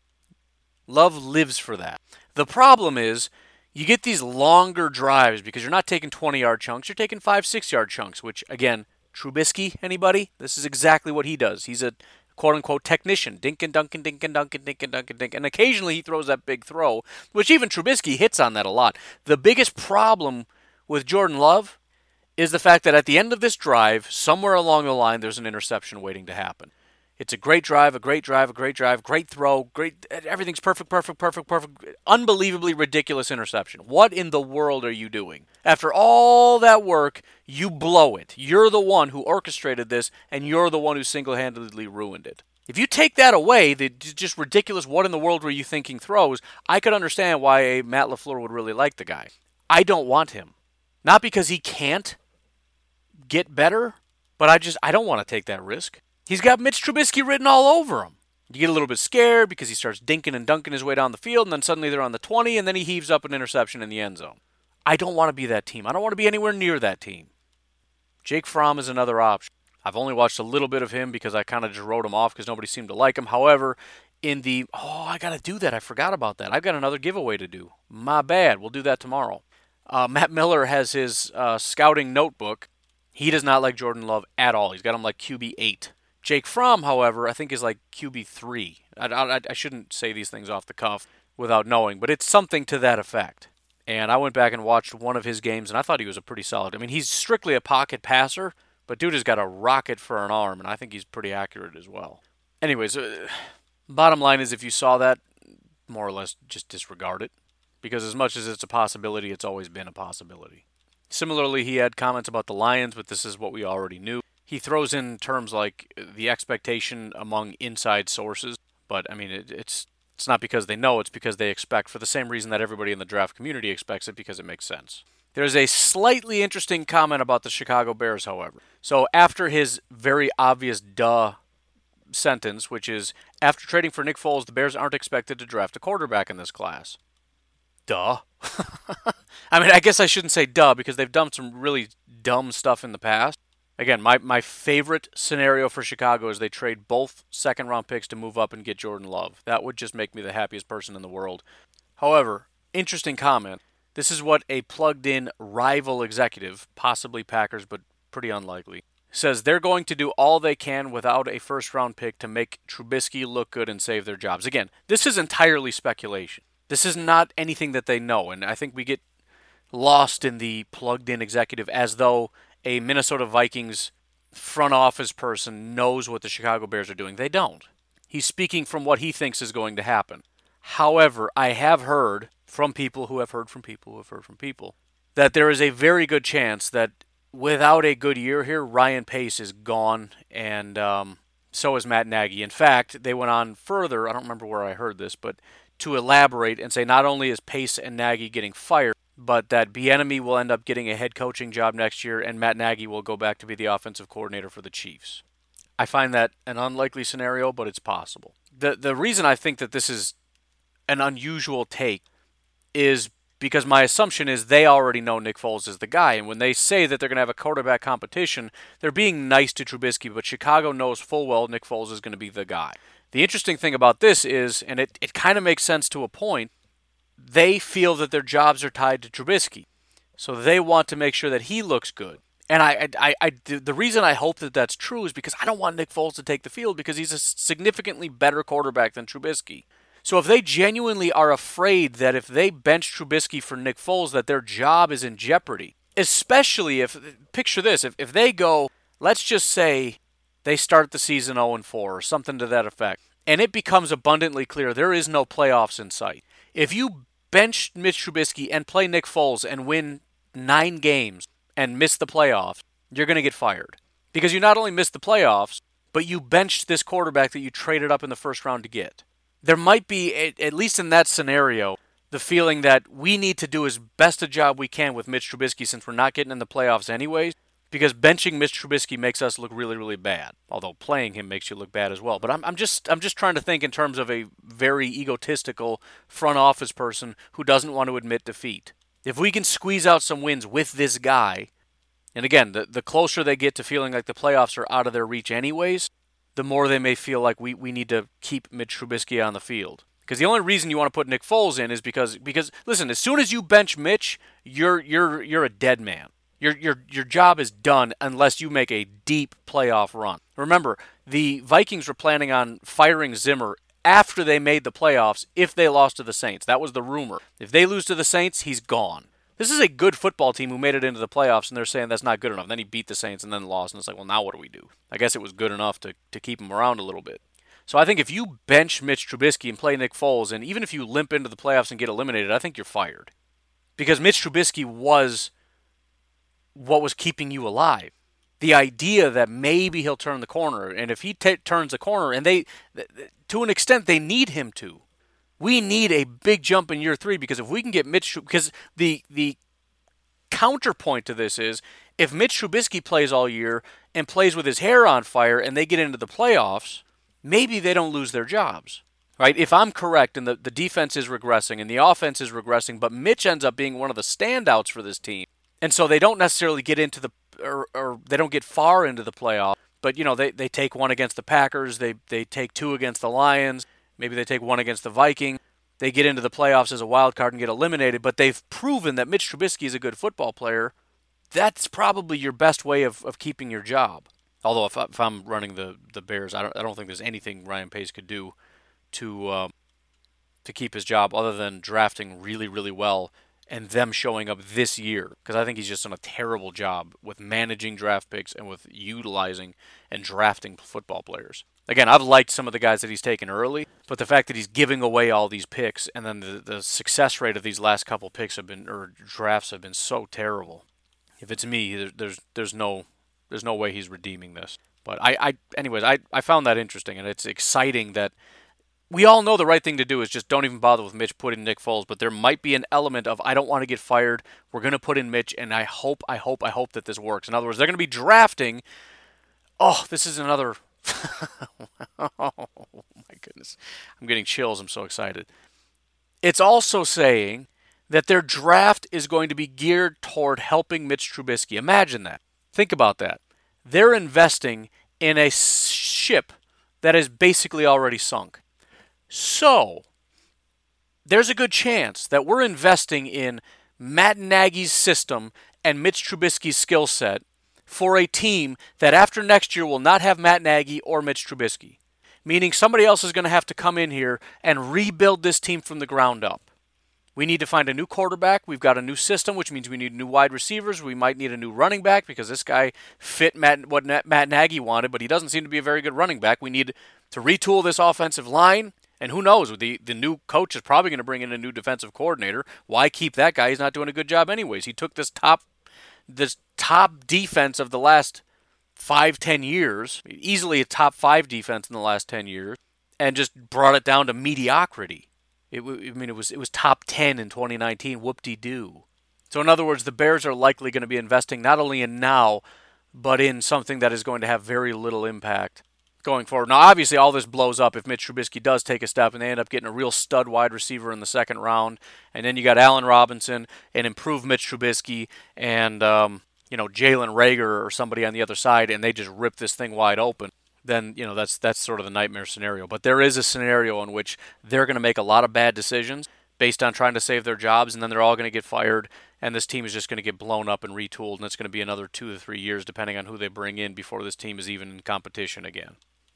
Love lives for that. The problem is you get these longer drives because you're not taking twenty-yard chunks. You're taking five, six-yard chunks, which, again, Trubisky, anybody? This is exactly what he does. He's a quote-unquote technician. Dink and dunk and dink and dunk and dink and dunk and dink. And occasionally he throws that big throw, which even Trubisky hits on that a lot. The biggest problem with Jordan Love is the fact that at the end of this drive, somewhere along the line, there's an interception waiting to happen. It's a great drive, a great drive, a great drive, great throw, great, everything's perfect, perfect, perfect, perfect, unbelievably ridiculous interception. What in the world are you doing? After all that work, you blow it. You're the one who orchestrated this, and you're the one who single-handedly ruined it. If you take that away, the just ridiculous what in the world were you thinking throws, I could understand why a Matt LaFleur would really like the guy. I don't want him. Not because he can't get better, but I just, I don't want to take that risk. He's got Mitch Trubisky written all over him. You get a little bit scared because he starts dinking and dunking his way down the field, and then suddenly they're on the twenty, and then he heaves up an interception in the end zone. I don't want to be that team. I don't want to be anywhere near that team. Jake Fromm is another option. I've only watched a little bit of him because I kind of just wrote him off because nobody seemed to like him. However, in the, oh, I got to do that. I forgot about that. I've got another giveaway to do. My bad. We'll do that tomorrow. Uh, Matt Miller has his uh, scouting notebook. He does not like Jordan Love at all. He's got him like Q B eight. Jake Fromm, however, I think is like Q B three. I, I, I shouldn't say these things off the cuff without knowing, but it's something to that effect. And I went back and watched one of his games, and I thought he was a pretty solid. I mean, he's strictly a pocket passer, but dude has got a rocket for an arm, and I think he's pretty accurate as well. Anyways, uh, bottom line is if you saw that, more or less just disregard it. Because as much as it's a possibility, it's always been a possibility. Similarly, he had comments about the Lions, but this is what we already knew. He throws in terms like the expectation among inside sources, but I mean, it, it's it's not because they know, it's because they expect, for the same reason that everybody in the draft community expects it, because it makes sense. There's a slightly interesting comment about the Chicago Bears, however. So after his very obvious duh sentence, which is, after trading for Nick Foles, the Bears aren't expected to draft a quarterback in this class. Duh. I mean, I guess I shouldn't say duh, because they've done some really dumb stuff in the past. Again, my, my favorite scenario for Chicago is they trade both second-round picks to move up and get Jordan Love. That would just make me the happiest person in the world. However, interesting comment. This is what a plugged-in rival executive, possibly Packers, but pretty unlikely, says they're going to do all they can without a first-round pick to make Trubisky look good and save their jobs. Again, this is entirely speculation. This is not anything that they know, and I think we get lost in the plugged-in executive as though a Minnesota Vikings front office person knows what the Chicago Bears are doing. They don't. He's speaking from what he thinks is going to happen. However, I have heard from people who have heard from people who have heard from people that there is a very good chance that without a good year here, Ryan Pace is gone, and um, so is Matt Nagy. In fact, they went on further, I don't remember where I heard this, but to elaborate and say not only is Pace and Nagy getting fired, but that Bieniemy will end up getting a head coaching job next year, and Matt Nagy will go back to be the offensive coordinator for the Chiefs. I find that an unlikely scenario, but it's possible. The the reason I think that this is an unusual take is because my assumption is they already know Nick Foles is the guy, and when they say that they're going to have a quarterback competition, they're being nice to Trubisky, but Chicago knows full well Nick Foles is going to be the guy. The interesting thing about this is, and it, it kind of makes sense to a point, they feel that their jobs are tied to Trubisky, so they want to make sure that he looks good. And I, I, I, the reason I hope that that's true is because I don't want Nick Foles to take the field because he's a significantly better quarterback than Trubisky. So if they genuinely are afraid that if they bench Trubisky for Nick Foles that their job is in jeopardy, especially if, picture this, if, if they go, let's just say they start the season oh and four or something to that effect, and it becomes abundantly clear there is no playoffs in sight. If you bench Mitch Trubisky and play Nick Foles and win nine games and miss the playoffs, you're going to get fired. Because you not only missed the playoffs, but you benched this quarterback that you traded up in the first round to get. There might be, at least in that scenario, the feeling that we need to do as best a job we can with Mitch Trubisky since we're not getting in the playoffs anyways, because benching Mitch Trubisky makes us look really, really bad. Although playing him makes you look bad as well. But I'm, I'm just I'm just trying to think in terms of a very egotistical front office person who doesn't want to admit defeat. If we can squeeze out some wins with this guy, and again, the, the closer they get to feeling like the playoffs are out of their reach anyways, the more they may feel like we, we need to keep Mitch Trubisky on the field. Because the only reason you want to put Nick Foles in is because, because listen, as soon as you bench Mitch, you're you're you're a dead man. Your your your job is done unless you make a deep playoff run. Remember, the Vikings were planning on firing Zimmer after they made the playoffs if they lost to the Saints. That was the rumor. If they lose to the Saints, he's gone. This is a good football team who made it into the playoffs, and they're saying that's not good enough. Then he beat the Saints and then lost, and it's like, well, now what do we do? I guess it was good enough to, to keep him around a little bit. So I think if you bench Mitch Trubisky and play Nick Foles, and even if you limp into the playoffs and get eliminated, I think you're fired. Because Mitch Trubisky was what was keeping you alive. The idea that maybe he'll turn the corner, and if he t- turns the corner, and they, to an extent, they need him to. We need a big jump in year three because if we can get Mitch, because the the counterpoint to this is if Mitch Trubisky plays all year and plays with his hair on fire and they get into the playoffs, maybe they don't lose their jobs, right? If I'm correct and the, the defense is regressing and the offense is regressing, but Mitch ends up being one of the standouts for this team, and so they don't necessarily get into the, or, or they don't get far into the playoff, but you know they, they take one against the Packers, they they take two against the Lions. Maybe they take one against the Viking. They get into the playoffs as a wild card and get eliminated, but they've proven that Mitch Trubisky is a good football player. That's probably your best way of, of keeping your job. Although if, I, if I'm running the, the Bears, I don't I don't think there's anything Ryan Pace could do to uh, to keep his job other than drafting really, really well and them showing up this year. Because I think he's just done a terrible job with managing draft picks and with utilizing and drafting football players. Again, I've liked some of the guys that he's taken early, but the fact that he's giving away all these picks and then the, the success rate of these last couple picks have been, or drafts have been so terrible. If it's me, there, there's there's no there's no way he's redeeming this. But I, I anyways, I, I found that interesting, and it's exciting that we all know the right thing to do is just don't even bother with Mitch, put in Nick Foles, but there might be an element of I don't want to get fired, we're going to put in Mitch, and I hope, I hope, I hope that this works. In other words, they're going to be drafting, oh, this is another... oh my goodness. I'm getting chills. I'm so excited. It's also saying that their draft is going to be geared toward helping Mitch Trubisky. Imagine that. Think about that. They're investing in a ship that is basically already sunk. So, there's a good chance that we're investing in Matt Nagy's system and Mitch Trubisky's skill set for a team that after next year will not have Matt Nagy or Mitch Trubisky. Meaning somebody else is going to have to come in here and rebuild this team from the ground up. We need to find a new quarterback. We've got a new system, which means we need new wide receivers. We might need a new running back because this guy fit Matt, what Matt Nagy wanted, but he doesn't seem to be a very good running back. We need to retool this offensive line. And who knows, the, the new coach is probably going to bring in a new defensive coordinator. Why keep that guy? He's not doing a good job anyways. He took this top this top defense of the last five, ten years, easily a top five defense in the last ten years, and just brought it down to mediocrity. It, I mean, it was it was top ten in twenty nineteen. Whoop-de-doo. So in other words, the Bears are likely going to be investing not only in now, but in something that is going to have very little impact going forward. Now, obviously, all this blows up if Mitch Trubisky does take a step and they end up getting a real stud wide receiver in the second round. And then you got Allen Robinson and improved Mitch Trubisky and, um, you know, Jalen Reagor or somebody on the other side, and they just rip this thing wide open. Then, you know, that's that's sort of the nightmare scenario. But there is a scenario in which they're going to make a lot of bad decisions based on trying to save their jobs, and then they're all going to get fired, and this team is just going to get blown up and retooled, and it's going to be another two to three years, depending on who they bring in, before this team is even in competition again.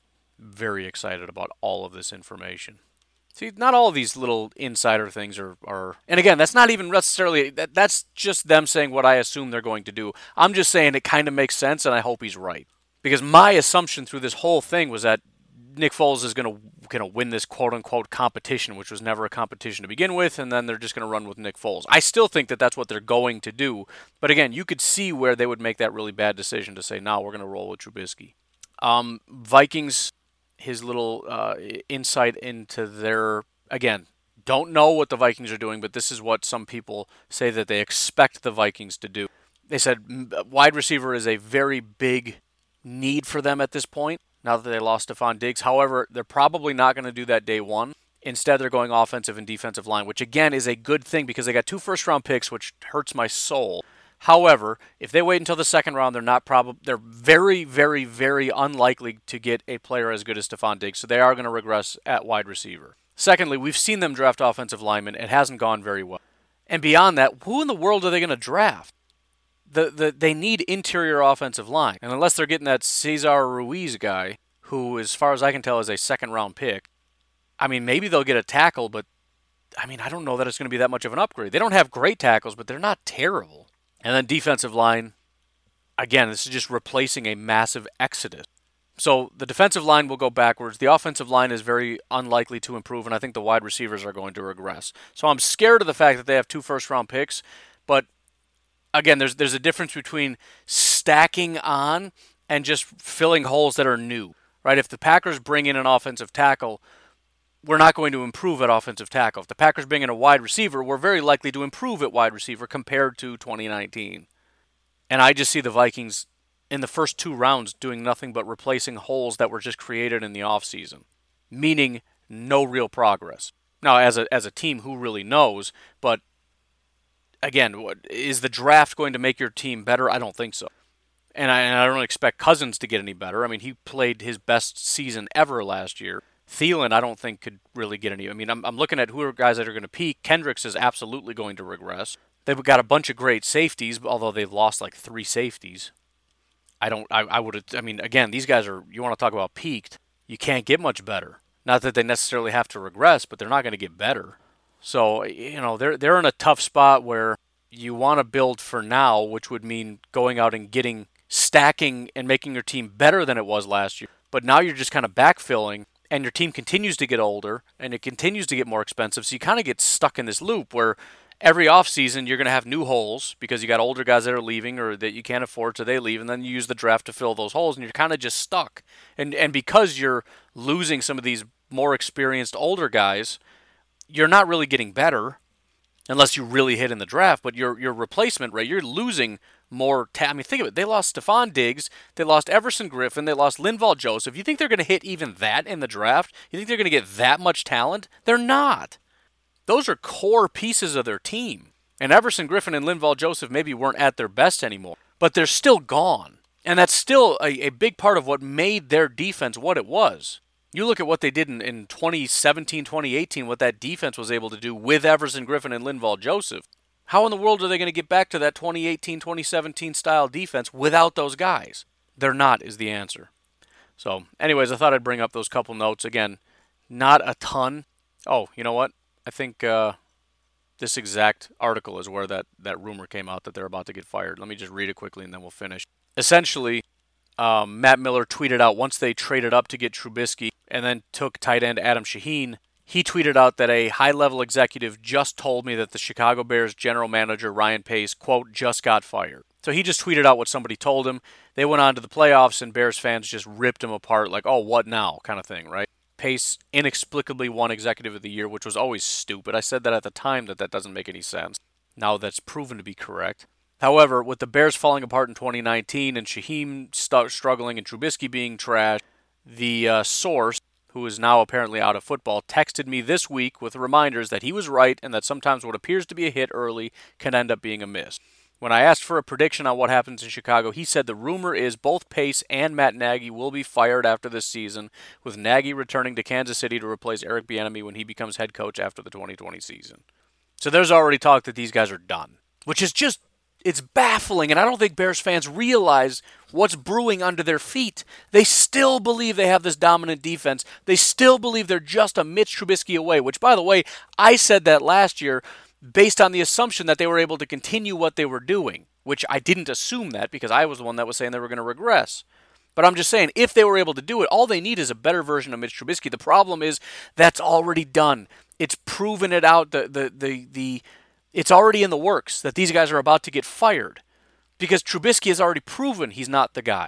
Very excited about all of this information. See, not all of these little insider things are, are and again, that's not even necessarily, that, that's just them saying what I assume they're going to do. I'm just saying it kind of makes sense, and I hope he's right. Because my assumption through this whole thing was that Nick Foles is going to going to win this quote-unquote competition, which was never a competition to begin with, and then they're just going to run with Nick Foles. I still think that that's what they're going to do. But again, you could see where they would make that really bad decision to say, no, we're going to roll with Trubisky. Um, Vikings, his little uh, insight into their, again, don't know what the Vikings are doing, but this is what some people say that they expect the Vikings to do. They said wide receiver is a very big need for them at this point, now that they lost Stephon Diggs. However, they're probably not going to do that day one. Instead, they're going offensive and defensive line, which again is a good thing because they got two first-round picks, which hurts my soul. However, if they wait until the second round, they're not probably they're very, very, very unlikely to get a player as good as Stephon Diggs, so they are going to regress at wide receiver. Secondly, we've seen them draft offensive linemen. It hasn't gone very well. And beyond that, who in the world are they going to draft? The, the they need interior offensive line. And unless they're getting that Cesar Ruiz guy, who, as far as I can tell, is a second-round pick, I mean, maybe they'll get a tackle, but, I mean, I don't know that it's going to be that much of an upgrade. They don't have great tackles, but they're not terrible. And then defensive line, again, this is just replacing a massive exodus. So the defensive line will go backwards. The offensive line is very unlikely to improve, and I think the wide receivers are going to regress. So I'm scared of the fact that they have two first-round picks, but again, there's there's a difference between stacking on and just filling holes that are new, right? If the Packers bring in an offensive tackle, we're not going to improve at offensive tackle. If the Packers bring in a wide receiver, we're very likely to improve at wide receiver compared to twenty nineteen. And I just see the Vikings in the first two rounds doing nothing but replacing holes that were just created in the offseason, meaning no real progress. Now, as a as a team, who really knows? But again, what, is the draft going to make your team better? I don't think so. And I, and I don't expect Cousins to get any better. I mean, he played his best season ever last year. Thielen, I don't think, could really get any. I mean, I'm, I'm looking at who are guys that are going to peak. Kendricks is absolutely going to regress. They've got a bunch of great safeties, although they've lost like three safeties. I don't, I, I would, I mean, again, these guys are, you want to talk about peaked, you can't get much better. Not that they necessarily have to regress, but they're not going to get better. So, you know, they're they're in a tough spot where you want to build for now, which would mean going out and getting, stacking and making your team better than it was last year. But now you're just kind of backfilling, and your team continues to get older, and it continues to get more expensive. So you kind of get stuck in this loop where every offseason you're going to have new holes because you got older guys that are leaving or that you can't afford, so they leave, and then you use the draft to fill those holes, and you're kind of just stuck. And and because you're losing some of these more experienced older guys, you're not really getting better unless you really hit in the draft, but your your replacement rate, you're losing more. Ta- I mean, think of it. They lost Stephon Diggs. They lost Everson Griffin. They lost Linval Joseph. You think they're going to hit even that in the draft? You think they're going to get that much talent? They're not. Those are core pieces of their team. And Everson Griffin and Linval Joseph maybe weren't at their best anymore, but they're still gone. And that's still a, a big part of what made their defense what it was. You look at what they did in, in twenty seventeen, twenty eighteen, what that defense was able to do with Everson Griffin and Linval Joseph. How in the world are they going to get back to that twenty eighteen twenty seventeen style defense without those guys? They're not, is the answer. So, anyways, I thought I'd bring up those couple notes. Again, not a ton. Oh, you know what? I think uh, this exact article is where that, that rumor came out that they're about to get fired. Let me just read it quickly and then we'll finish. Essentially, um, Matt Miller tweeted out once they traded up to get Trubisky and then took tight end Adam Shaheen, he tweeted out that a high-level executive just told me that the Chicago Bears general manager, Ryan Pace, quote, just got fired. So he just tweeted out what somebody told him. They went on to the playoffs, and Bears fans just ripped him apart like, oh, what now kind of thing, right? Pace inexplicably won Executive of the Year, which was always stupid. I said that at the time that that doesn't make any sense. Now that's proven to be correct. However, with the Bears falling apart in twenty nineteen and Shaheem st- struggling and Trubisky being trashed, the uh, source, who is now apparently out of football, texted me this week with reminders that he was right and that sometimes what appears to be a hit early can end up being a miss. When I asked for a prediction on what happens in Chicago, he said the rumor is both Pace and Matt Nagy will be fired after this season, with Nagy returning to Kansas City to replace Eric Bieniemy when he becomes head coach after the twenty twenty season. So there's already talk that these guys are done, which is just, it's baffling, and I don't think Bears fans realize what's brewing under their feet. They still believe they have this dominant defense. They still believe they're just a Mitch Trubisky away, which, by the way, I said that last year based on the assumption that they were able to continue what they were doing, which I didn't assume that because I was the one that was saying they were going to regress. But I'm just saying, if they were able to do it, all they need is a better version of Mitch Trubisky. The problem is that's already done. It's proven it out. The the the the It's already in the works that these guys are about to get fired because Trubisky has already proven he's not the guy.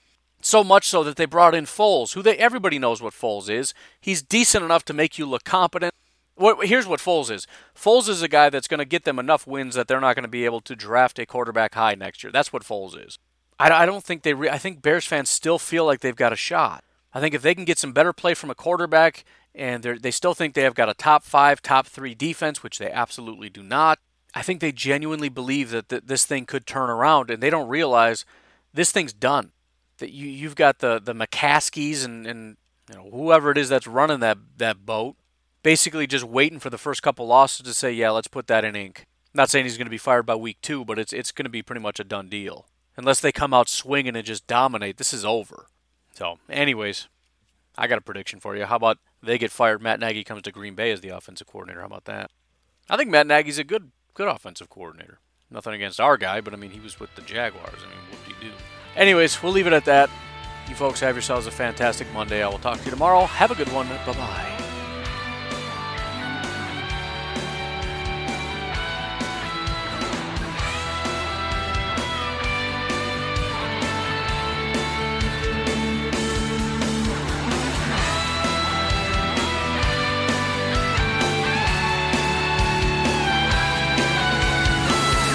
So much so that they brought in Foles, who they everybody knows what Foles is. He's decent enough to make you look competent. What, here's what Foles is. Foles is a guy that's going to get them enough wins that they're not going to be able to draft a quarterback high next year. That's what Foles is. I, I don't think they. Re, I think Bears fans still feel like they've got a shot. I think if they can get some better play from a quarterback, and they still think they have got a top five, top three defense, which they absolutely do not. I think they genuinely believe that th- this thing could turn around, and they don't realize this thing's done. That you you've got the the McCaskies and and you know whoever it is that's running that that boat, basically just waiting for the first couple losses to say, yeah, let's put that in ink. I'm not saying he's going to be fired by week two, but it's it's going to be pretty much a done deal unless they come out swinging and just dominate. This is over. So, anyways, I got a prediction for you. How about they get fired, Matt Nagy comes to Green Bay as the offensive coordinator? How about that? I think Matt Nagy's a good good offensive coordinator. Nothing against our guy, but I mean, he was with the Jaguars. I mean, what do you do? Anyways, we'll leave it at that. You folks have yourselves a fantastic Monday. I will talk to you tomorrow. Have a good one. Bye-bye.